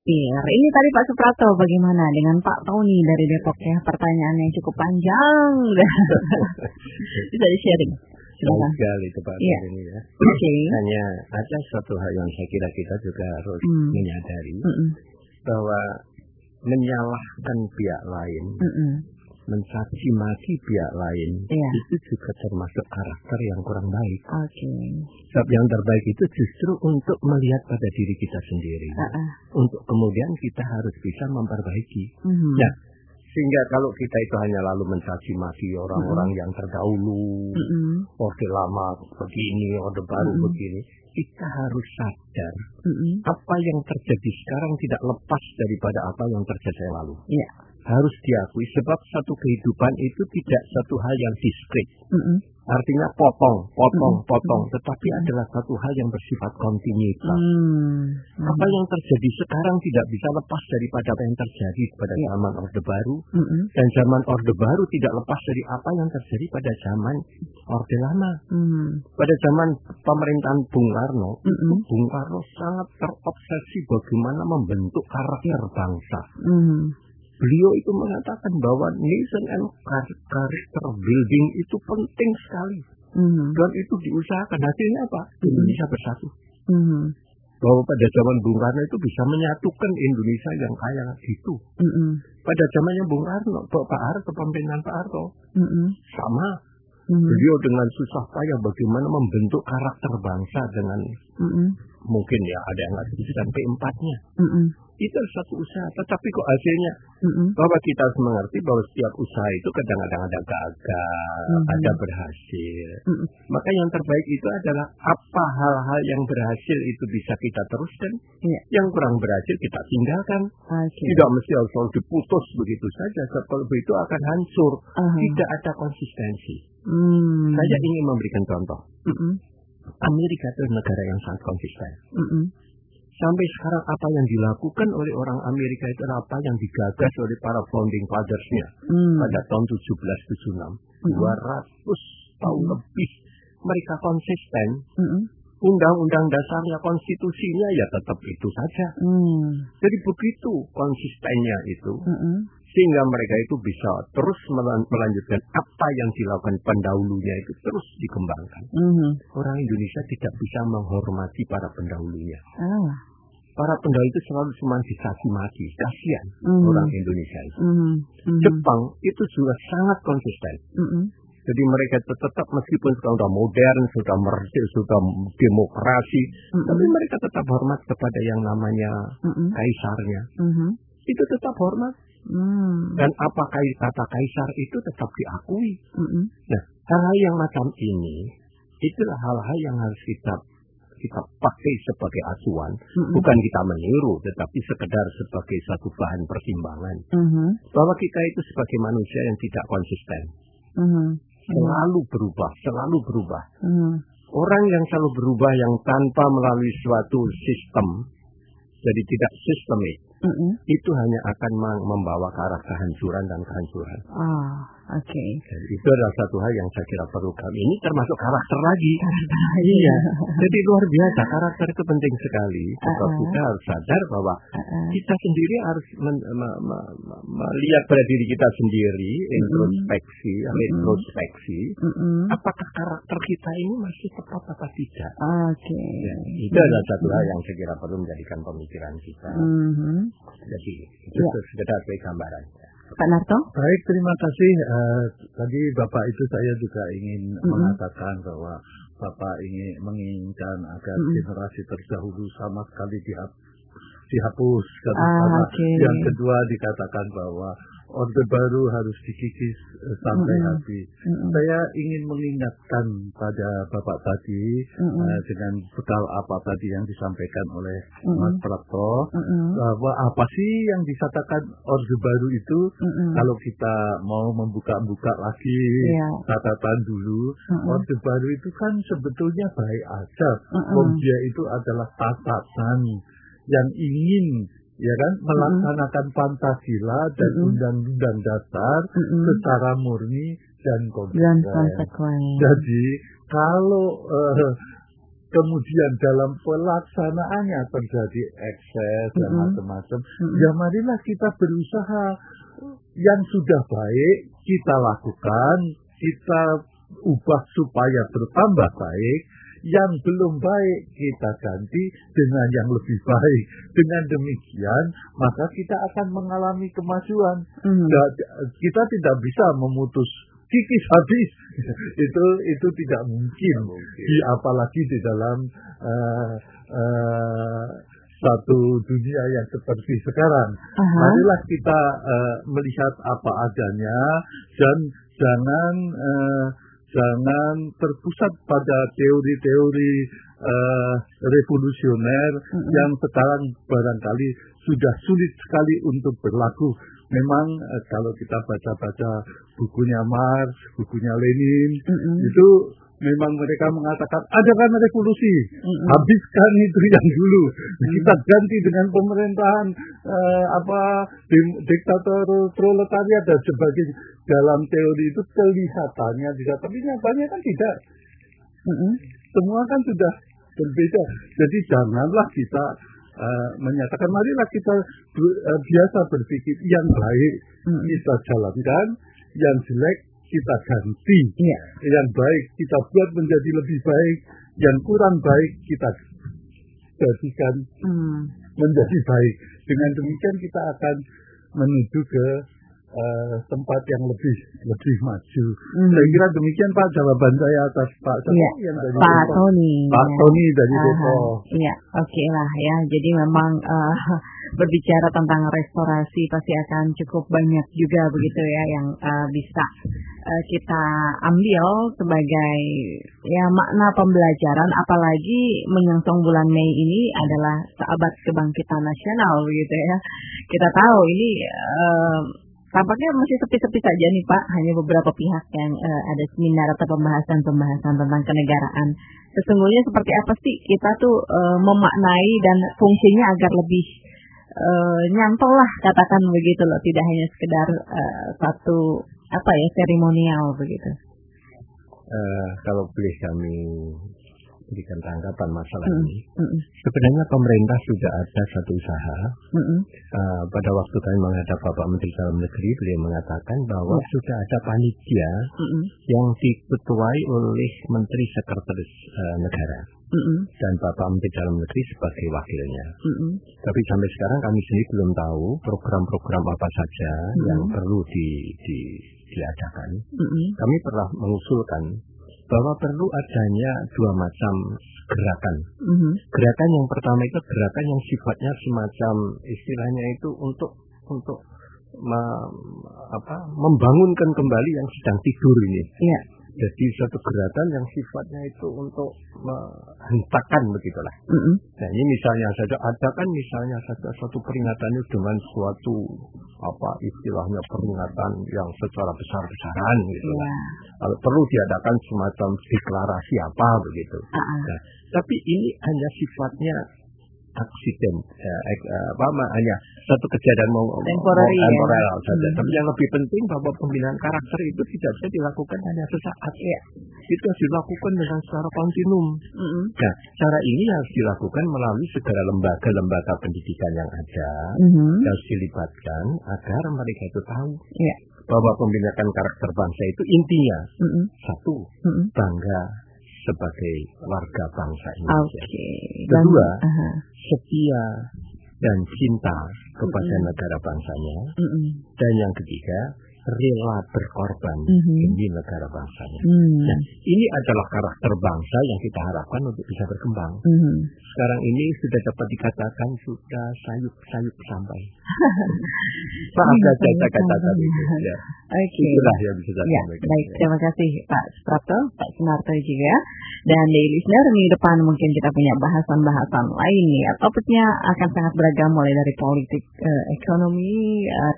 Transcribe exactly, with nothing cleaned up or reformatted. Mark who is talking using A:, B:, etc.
A: mampir. Ini tadi Pak Suprapto, bagaimana dengan Pak Tony dari Depok ya? Pertanyaan yang cukup panjang. Bisa di-sharing.
B: Silakan. Sekali itu Pak
A: ya.
B: Ini ya.
A: Okay.
B: Hanya ada satu hal yang saya kira kita juga harus hmm. menyadari hmm. bahwa menyalahkan pihak lain, hmm. mencaci maki pihak lain, yeah. itu juga termasuk karakter yang kurang baik.
A: Okay.
B: Sebab yang terbaik itu justru untuk melihat pada diri kita sendiri, uh-uh. untuk kemudian kita harus bisa memperbaiki. Hmm. Nah, sehingga kalau kita itu hanya lalu mencaci maki orang-orang mm-hmm. yang terdahulu, mm-hmm. orde lama begini, orde baru mm-hmm. begini, kita harus sadar mm-hmm. apa yang terjadi sekarang tidak lepas daripada apa yang terjadi lalu.
A: Yeah.
B: Harus diakui sebab satu kehidupan itu tidak satu hal yang diskret. Mm-hmm. Artinya potong, potong, mm-hmm. potong, tetapi mm-hmm. adalah satu hal yang bersifat kontinuitas. Mm-hmm. Apa yang terjadi sekarang tidak bisa lepas daripada apa yang terjadi pada yeah. zaman Orde Baru, mm-hmm. dan zaman Orde Baru tidak lepas dari apa yang terjadi pada zaman Orde Lama. Mm-hmm. Pada zaman pemerintahan Bung Karno, mm-hmm. Bung Karno sangat terobsesi bagaimana membentuk karakter bangsa. Mm-hmm. Beliau itu mengatakan bahwa nation and character building itu penting sekali. Mm-hmm. Dan itu diusahakan. Hasilnya apa? Indonesia bersatu. Mm-hmm. Bahwa pada zaman Bung Karno itu bisa menyatukan Indonesia yang kaya gitu. Mm-hmm. Pada zamannya Bung Karno, Pak Harto, pemerintahan Pak Harto, mm-hmm. sama. Mm-hmm. Beliau dengan susah payah bagaimana membentuk karakter bangsa dengan mm-hmm. mungkin ya ada yang nggak setuju P empat-nya. Mm-hmm. Itu satu usaha, tetapi kok hasilnya mm-hmm. bahwa kita harus mengerti bahwa setiap usaha itu kadang-kadang ada gagal, mm-hmm. ada berhasil. Mm-hmm. Maka yang terbaik itu adalah apa hal-hal yang berhasil itu bisa kita teruskan, yeah. yang kurang berhasil kita tinggalkan. Okay. Tidak mesti harus selalu diputus begitu saja, kalau begitu akan hancur. Uh-huh. Tidak ada konsistensi. Mm-hmm. Saya ingin memberikan contoh. Mm-hmm. Amerika itu negara yang sangat konsisten. Mm-hmm. Sampai sekarang apa yang dilakukan oleh orang Amerika itu adalah apa yang digagas oleh para founding fathers-nya mm. pada tahun tujuh belas tujuh puluh enam. Mm. dua ratus tahun mm. lebih mereka konsisten. Mm. Undang-undang dasarnya, konstitusinya ya tetap itu saja. Mm. Jadi begitu konsistennya itu. Mm. Sehingga mereka itu bisa terus melanjutkan apa yang dilakukan pendahulunya itu terus dikembangkan. Mm-hmm. Orang Indonesia tidak bisa menghormati para pendahulunya. Ah. Para pendahulu itu selalu cuma dicaci maki, kasihan mm-hmm. orang Indonesia itu. Mm-hmm. Jepang itu juga sangat konsisten. Mm-hmm. Jadi mereka tetap meskipun sudah modern, sudah merdeka, sudah demokrasi, mm-hmm. tapi mereka tetap hormat kepada yang namanya mm-hmm. kaisarnya. Mm-hmm. Itu tetap hormat. Hmm. Dan apa kata kaisar itu tetap diakui. Mm-hmm. Nah, hal-hal yang macam ini itulah hal-hal yang harus kita kita pakai sebagai acuan, mm-hmm. bukan kita meniru, tetapi sekedar sebagai satu bahan pertimbangan. Mm-hmm. Bahwa kita itu sebagai manusia yang tidak konsisten, mm-hmm. selalu berubah, selalu berubah. Mm-hmm. Orang yang selalu berubah yang tanpa melalui suatu sistem, jadi tidak sistemik. Mm-hmm. Itu hanya akan membawa ke arah kehancuran dan kehancuran.
A: Ah, oke. Okay.
B: Itu adalah satu hal yang saya kira perlu kami. Ini termasuk karakter lagi. Iya. Jadi luar biasa, karakter itu penting sekali. Sebab uh-uh. kita harus sadar bahwa uh-uh. kita sendiri harus men- me- me- me- melihat pada diri kita sendiri, mm-hmm. introspeksi, mm-hmm. retrospeksi. Mm-hmm. Apakah karakter kita ini masih tepat atau tidak?
A: Oke. Okay.
B: Ya, itu mm-hmm. adalah satu hal yang saya kira perlu menjadikan pemikiran kita. Mm-hmm. Jadi itu ya. Sekedar sebagai gambaran.
A: Pak Narto?
C: Baik, terima kasih. Uh, tadi Bapak itu saya juga ingin mm-hmm. mengatakan bahwa Bapak ingin menginginkan agar mm-hmm. generasi terdahulu sama sekali dihap, dihapus.
A: Ah, okay.
C: Yang kedua dikatakan bahwa Orde Baru harus dikikis uh, sampai mm-hmm. habis. Mm-hmm. Saya ingin mengingatkan pada Bapak tadi mm-hmm. uh, dengan bekal apa tadi yang disampaikan oleh mm-hmm. Mas Prapto, mm-hmm. bahwa apa sih yang disatakan Orde Baru itu, mm-hmm. kalau kita mau membuka-buka lagi yeah. catatan dulu, mm-hmm. Orde Baru itu kan sebetulnya baik aja. Mm-hmm. Dia itu adalah tatasan yang ingin ya kan melaksanakan mm-hmm. Pancasila dan mm-hmm. undang-undang dasar mm-hmm. secara murni dan konsekuen.
A: konsekuen.
C: Jadi kalau uh, kemudian dalam pelaksanaannya terjadi ekses dan
A: Mm-mm.
C: macam-macam,
A: Mm-mm.
C: ya marilah kita berusaha yang sudah baik kita lakukan, kita ubah supaya bertambah baik. Yang belum baik kita ganti dengan yang lebih baik. Dengan demikian maka kita akan mengalami kemajuan.
A: Mm.
C: Kita tidak bisa memutus kikis habis. itu itu tidak mungkin.
B: mungkin.
C: Di, apalagi di dalam uh, uh, satu dunia yang seperti sekarang.
A: Uh-huh.
C: Marilah kita uh, melihat apa adanya dan jangan uh, jangan terpusat pada teori-teori uh, revolusioner mm-hmm. yang sekarang barangkali sudah sulit sekali untuk berlaku. Memang uh, kalau kita baca-baca bukunya Marx, bukunya Lenin, mm-hmm. itu memang mereka mengatakan adakan revolusi, mm-hmm. habiskan itu yang dulu, mm-hmm. kita ganti dengan pemerintahan uh, apa diktator proletariat dan sebagainya. Dalam teori itu kelihatannya tidak, tapi nyatanya kan tidak. Mm-hmm. Semua kan sudah berbeda. Jadi janganlah kita uh, menyatakan, marilah kita uh, biasa berpikir yang baik mm-hmm. kita jalankan, yang jelek kita ganti, yeah. yang baik kita buat menjadi lebih baik, yang kurang baik kita jadikan mm. menjadi baik. Dengan demikian kita akan menuju ke uh, tempat yang lebih lebih maju. Mm. Saya kira demikian Pak jawaban saya atas Pak
A: yeah.
C: yang dari
A: Pak
C: Depok.
A: Tony.
C: Pak
A: ya.
C: Tony dari Depok.
A: Iya, oke okay lah ya. Jadi memang uh, berbicara tentang restorasi pasti akan cukup banyak juga begitu ya yang uh, bisa uh, kita ambil sebagai ya makna pembelajaran, apalagi menyongsong bulan Mei ini adalah sahabat kebangkitan nasional begitu ya. Kita tahu ini uh, tampaknya masih sepi-sepi saja nih Pak, hanya beberapa pihak yang uh, ada seminar atau pembahasan-pembahasan tentang kenegaraan. Sesungguhnya seperti apa sih kita tuh uh, memaknai dan fungsinya agar lebih uh, nyantol lah, katakan begitu loh, tidak hanya sekedar uh, satu apa ya seremonial begitu.
B: Uh, kalau boleh kami berikan tanggapan masalah
A: mm,
B: ini.
A: Mm,
B: Sebenarnya pemerintah sudah ada satu usaha.
A: mm,
B: Uh, pada waktu kami menghadap Bapak Menteri Dalam Negeri, beliau mengatakan bahwa
A: mm.
B: sudah ada panitia
A: mm,
B: yang diketuai oleh Menteri Sekretaris uh, Negara
A: mm,
B: dan Bapak Menteri Dalam Negeri sebagai wakilnya.
A: mm,
B: Tapi sampai sekarang kami sendiri belum tahu program-program apa saja mm. yang perlu di, di, diadakan.
A: mm,
B: Kami pernah mengusulkan bahwa perlu adanya dua macam gerakan.
A: mm,
B: Gerakan yang pertama itu gerakan yang sifatnya semacam istilahnya itu untuk untuk me, apa, membangunkan kembali yang sedang tidur ini.
A: yeah.
B: Jadi satu gerakan yang sifatnya itu untuk menghentakkan begitulah.
A: Mm,
B: Nah ini misalnya saja ada kan misalnya saja satu peringatannya dengan suatu apa istilahnya peringatan yang secara besar-besaran gitu lah.
A: yeah.
B: Kalau perlu diadakan semacam deklarasi apa begitu.
A: Uh-uh.
B: Nah, tapi ini hanya sifatnya aksiden, eh, eh, apa hanya satu kejadian mau
A: temporary
B: temporer
A: ya.
B: saja.
A: Hmm.
B: Tapi yang lebih penting bahwa pembinaan karakter itu tidak bisa dilakukan hanya sesaat. Ya. Itu harus dilakukan dengan secara kontinum.
A: Mm-hmm.
B: Nah, cara ini harus dilakukan melalui segala lembaga-lembaga pendidikan yang ada,
A: mm-hmm.
B: harus dilibatkan agar mereka itu tahu
A: yeah.
B: bahwa pembinaan karakter bangsa itu intinya
A: mm-hmm.
B: satu,
A: mm-hmm.
B: bangga sebagai warga bangsa Indonesia.
A: Okay.
B: Kedua,
A: uh-huh.
B: setia dan cinta kepada
A: mm-hmm.
B: negara bangsanya.
A: Mm-hmm.
B: Dan yang ketiga, rela berkorban
A: mm-hmm.
B: demi negara bangsanya.
A: Mm-hmm.
B: Nah, ini adalah karakter bangsa yang kita harapkan untuk bisa berkembang.
A: Mm-hmm.
B: Sekarang ini sudah dapat dikatakan sudah sayup-sayup sampai. Maaf saja kata-kata itu. Ya.
A: Oke.
B: Itulah yang bisa saya
A: ya,
B: sampaikan.
A: Baik, terima kasih Pak Suprapto, Pak Sunarto juga. Dan di listener, minggu depan mungkin kita punya bahasan-bahasan lain ya. Topiknya akan sangat beragam mulai dari politik, eh, ekonomi, eh,